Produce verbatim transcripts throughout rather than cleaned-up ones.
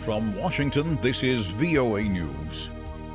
From Washington, this is V O A News.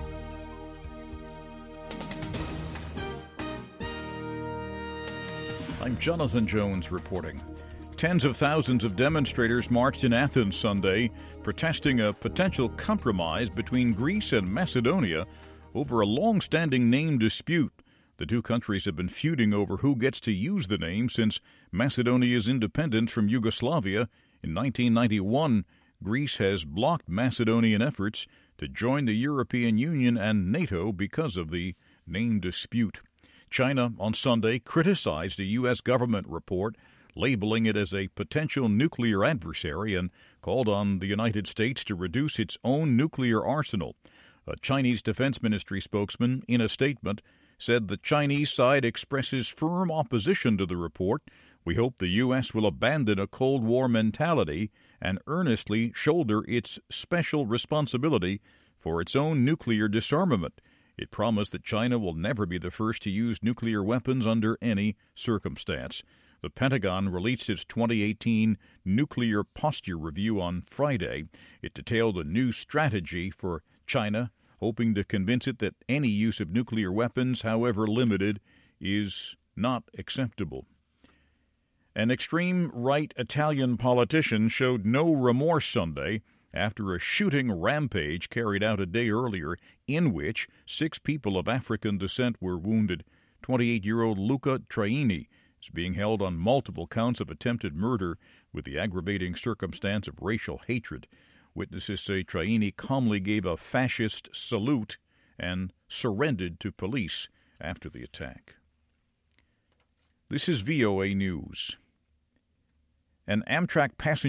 I'm Jonathan Jones reporting. Tens of thousands of demonstrators marched in Athens Sunday, protesting a potential compromise between Greece and Macedonia over a long-standing name dispute. The two countries have been feuding over who gets to use the name since Macedonia's independence from Yugoslavia in nineteen ninety-one. Greece has blocked Macedonian efforts to join the European Union and NATO because of the name dispute. China on Sunday criticized a U S government report, labeling it as a potential nuclear adversary, and called on the United States to reduce its own nuclear arsenal. A Chinese Defense Ministry spokesman, in a statement, said the Chinese side expresses firm opposition to the report. We hope the U S will abandon a Cold War mentality and earnestly shoulder its special responsibility for its own nuclear disarmament. It promised that China will never be the first to use nuclear weapons under any circumstance. The Pentagon released its twenty eighteen Nuclear Posture Review on Friday. It detailed a new strategy for China, hoping to convince it that any use of nuclear weapons, however limited, is not acceptable. An extreme right Italian politician showed no remorse Sunday after a shooting rampage carried out a day earlier in which six people of African descent were wounded. twenty-eight-year-old Luca Traini is being held on multiple counts of attempted murder with the aggravating circumstance of racial hatred. Witnesses say Traini calmly gave a fascist salute and surrendered to police after the attack. This is V O A News. An Amtrak passenger